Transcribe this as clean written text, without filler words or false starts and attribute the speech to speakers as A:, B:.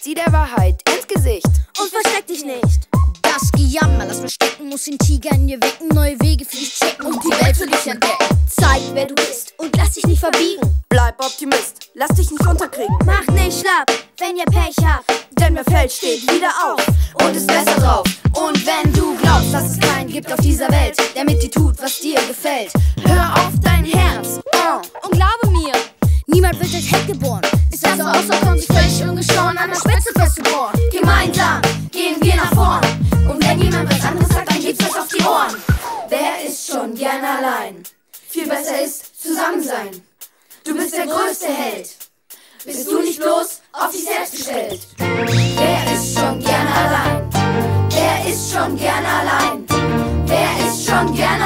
A: Sieh der Wahrheit ins Gesicht
B: und versteck dich nicht.
C: Das Gejammer, das Verstecken muss den Tiger in dir wecken. Neue Wege für dich checken und die Welt für dich entdecken.
B: Zeig, wer du bist und lass dich nicht verbiegen.
A: Bleib Optimist, lass dich nicht unterkriegen.
B: Mach nicht schlapp, wenn ihr Pech habt,
A: denn wer fällt, steht wieder auf und ist besser drauf. Und wenn du glaubst, dass es keinen gibt auf dieser Welt, der mit dir tut, was dir gefällt, hör auf dein Herz
B: und glaube mir,
C: niemand wird als Held geboren.
B: Ist also außer konsequent ungeschoren an der Spitze festgeboren. Gemeinsam gehen wir nach vorn. Und wenn jemand was anderes sagt, dann gibt's was auf die Ohren.
A: Wer ist schon gern allein? Viel besser ist zusammen sein. Du bist der größte Held. Bist du nicht bloß auf dich selbst gestellt? Wer ist schon gern allein? Wer ist schon gern allein? Wer ist schon gern allein?